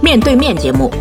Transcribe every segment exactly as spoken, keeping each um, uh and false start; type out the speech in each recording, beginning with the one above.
面对面节目。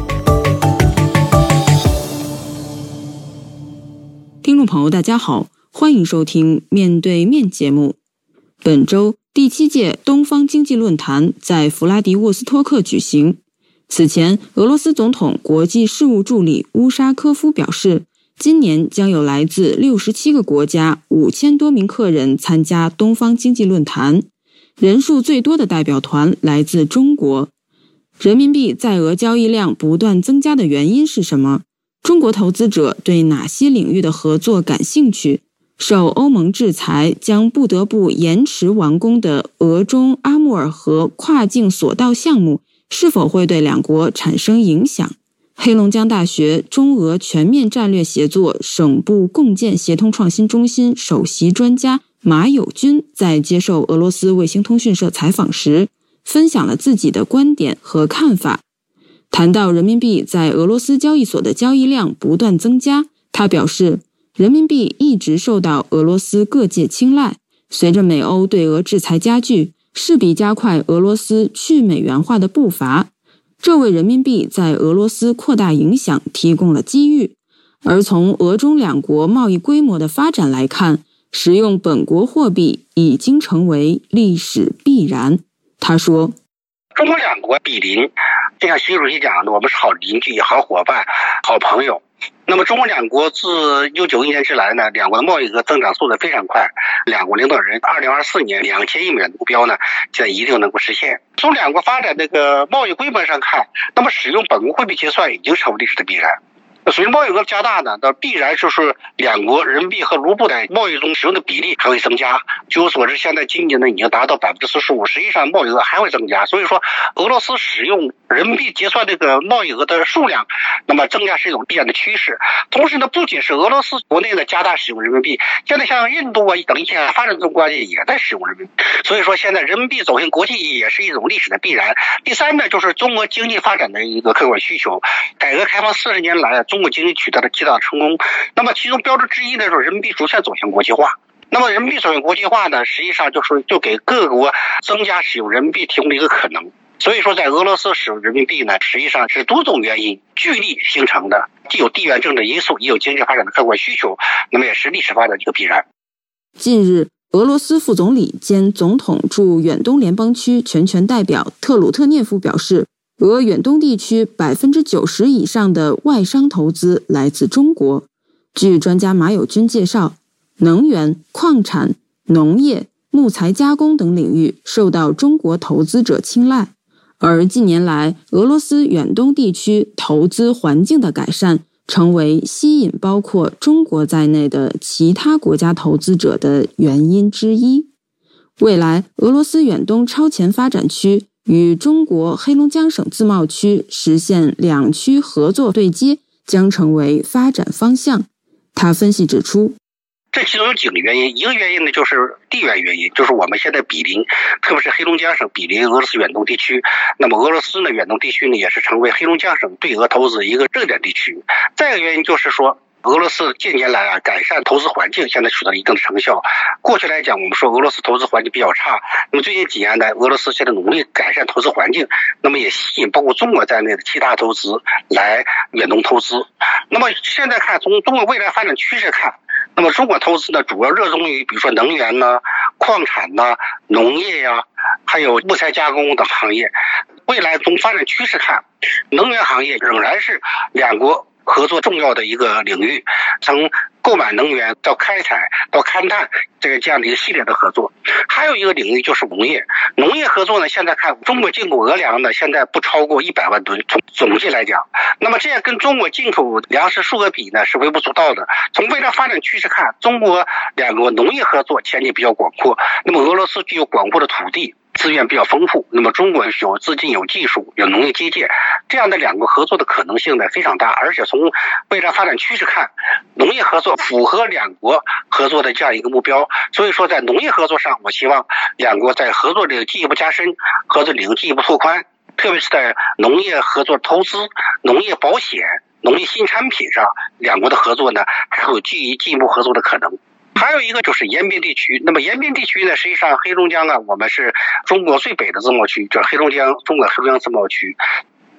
听众朋友大家好，欢迎收听面对面节目。本周第七届东方经济论坛在弗拉迪沃斯托克举行。此前，俄罗斯总统国际事务助理乌沙科夫表示，今年将有来自六十七个国家五千多名客人参加东方经济论坛，人数最多的代表团来自中国。人民币在俄交易量不断增加的原因是什么？中国投资者对哪些领域的合作感兴趣？受欧盟制裁将不得不延迟完工的俄中阿穆尔河跨境索道项目是否会对两国产生影响？黑龙江大学中俄全面战略协作省部共建协同创新中心首席专家马友军在接受俄罗斯卫星通讯社采访时，分享了自己的观点和看法。谈到人民币在俄罗斯交易所的交易量不断增加，他表示，人民币一直受到俄罗斯各界青睐，随着美欧对俄制裁加剧，势必加快俄罗斯去美元化的步伐，这为人民币在俄罗斯扩大影响提供了机遇。而从俄中两国贸易规模的发展来看，使用本国货币已经成为历史必然。他说， 中国两国比邻，就像习主席讲的，我们是好邻居、好伙伴、好朋友。那么中国两国自一九九一年之来呢，两国的贸易额增长速度非常快，两国领导人二零二四年两千亿美元的目标呢，现在一定能够实现。从两国发展这个贸易规模上看，那么使用本国货币结算已经成为历史的必然。随着贸易额加大呢，那必然就是两国人民币和卢布在贸易中使用的比例还会增加。据我所知，现在今年呢已经达到百分之四十五，实际上贸易额还会增加。所以说，俄罗斯使用人民币结算这个贸易额的数量，那么增加是一种必然的趋势。同时呢，不仅是俄罗斯国内的加大使用人民币，现在像印度啊等一些发展中国家也在使用人民币。所以说，现在人民币走向国际也是一种历史的必然。第三呢，就是中国经济发展的一个客观需求。改革开放四十年来，中国经济取得了极大的成功，那么其中标志之一呢，就是人民币逐渐走向国际化。那么人民币走向国际化呢，实际上就是就给各国增加使用人民币提供了一个可能。所以说，在俄罗斯使用人民币呢，实际上是多种原因聚力形成的，既有地缘政治因素，也有经济发展的客观需求，那么也是历史发展的一个必然。 近日，俄罗斯副总理兼总统驻远东联邦区全权代表特鲁特涅夫表示，俄远东地区 百分之九十 以上的外商投资来自中国。据专家马友军介绍，能源、矿产、农业、木材加工等领域受到中国投资者青睐。而近年来，俄罗斯远东地区投资环境的改善，成为吸引包括中国在内的其他国家投资者的原因之一。未来，俄罗斯远东超前发展区与中国黑龙江省自贸区实现两区合作对接，将成为发展方向。他分析指出， 这其中有几个原因，一个原因呢就是地缘原因，就是我们现在比邻，特别是黑龙江省比邻俄罗斯远东地区，那么俄罗斯呢远东地区呢也是成为黑龙江省对俄投资一个热点地区。再一个原因就是说，俄罗斯近年来啊改善投资环境，现在取得了一定的成效。过去来讲，我们说俄罗斯投资环境比较差，那么最近几年来，俄罗斯现在努力改善投资环境，那么也吸引包括中国在内的其他投资来远东投资。那么现在看，从中国未来发展趋势看，那么中国投资呢主要热衷于比如说能源呢、矿产呢、农业呀、啊，还有木材加工等行业。未来从发展趋势看，能源行业仍然是两国合作重要的一个领域，从购买能源到开采到勘探这个这样的一个系列的合作。还有一个领域就是农业，农业合作呢，现在看中国进口俄粮呢，现在不超过一百万吨，从总计来讲，那么这样跟中国进口粮食数额比呢是微不足道的。从未来发展趋势看，中国两个农业合作前景比较广阔。那么俄罗斯具有广阔的土地，资源比较丰富，那么中国有资金、有技术、有农业基建，这样的两个合作的可能性呢非常大。而且从未来发展趋势看，农业合作符合两国合作的这样一个目标。所以说，在农业合作上，我希望两国在合作领域进一步加深，合作领域进一步拓宽，特别是在农业合作投资、农业保险、农业新产品上，两国的合作呢还会有进进一步合作的可能。还有一个就是延边地区，那么延边地区呢，实际上黑龙江啊，我们是中国最北的自贸区，叫黑龙江中国黑龙江自贸区。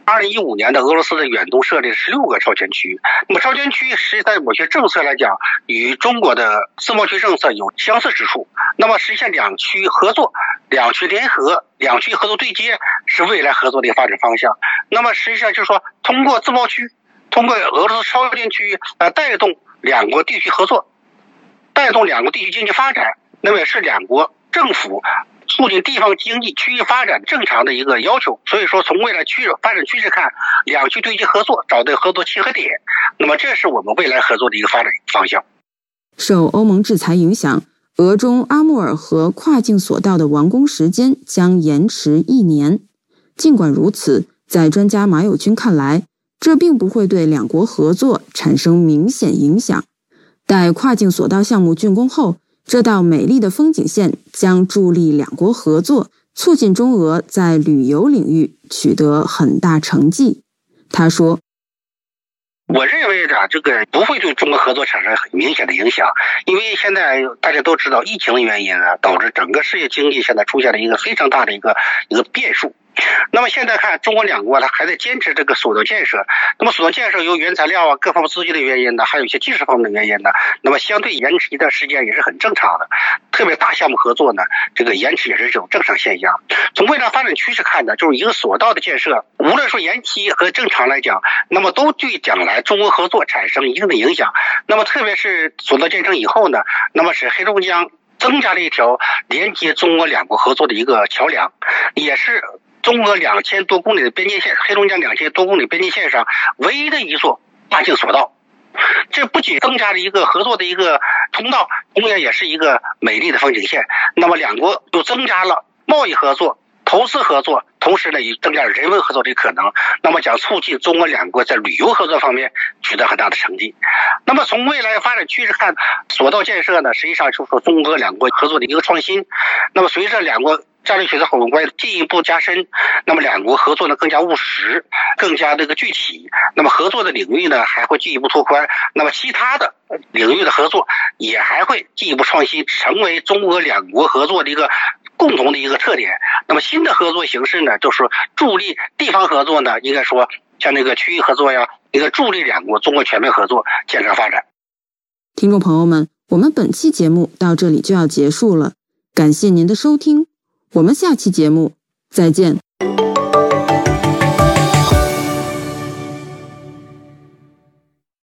二零一五年的俄罗斯的远东设立十六个超前区，那么超前区实际在某些政策来讲，与中国的自贸区政策有相似之处。那么实现两区合作、两区联合、两区合作对接是未来合作的一个发展方向。那么实际上就是说，通过自贸区，通过俄罗斯超前区呃带动两国地区合作，带动两国地区经济发展，那么也是两国政府促进地方经济区域发展正常的一个要求。所以说从未来趋势发展趋势看，两区对接合作，找到合作契合点，那么这是我们未来合作的一个发展方向。 受欧盟制裁影响，俄中阿穆尔河跨境索道的完工时间将延迟一年。尽管如此，在专家马友军看来，这并不会对两国合作产生明显影响。待跨境索道项目竣工后，这道美丽的风景线将助力两国合作，促进中俄在旅游领域取得很大成绩。他说， 我认为呢，这个不会对中国合作产生很明显的影响，因为现在大家都知道疫情的原因呢，导致整个世界经济现在出现了一个非常大的一个一个变数。那么现在看中国两国呢还在坚持这个索道建设，那么索道建设由原材料啊各方面资金的原因呢，还有一些技术方面的原因呢，那么相对延迟一段时间也是很正常的。特别大项目合作呢，这个延迟也是这种正常现象。从未来发展趋势看呢，就是一个索道的建设，无论说延期和正常来讲，那么都对将来中国合作产生一定的影响。那么特别是索道建成以后呢，那么使黑龙江增加了一条连接中俄两国合作的一个桥梁，也是中俄两千多公里的边界线，黑龙江两千多公里边界线上唯一的一座跨境索道。这不仅增加了一个合作的一个通道，同样也是一个美丽的风景线。那么两国又增加了贸易合作、投资合作，同时呢也增加了人文合作的可能，那么将促进中俄两国在旅游合作方面取得很大的成绩。那么从未来发展趋势看，索道建设呢实际上就是说中俄两国合作的一个创新。那么随着两国战略学的伙伴关系进一步加深，那么两国合作呢更加务实，更加这个具体。那么合作的领域呢还会进一步拓宽，那么其他的领域的合作也还会进一步创新，成为中俄两国合作的一个共同的一个特点。那么新的合作形式呢，就是助力地方合作呢，应该说像那个区域合作呀，一个助力两国中国全面合作健康发展。 听众朋友们，我们本期节目到这里就要结束了，感谢您的收听，我们下期节目再见。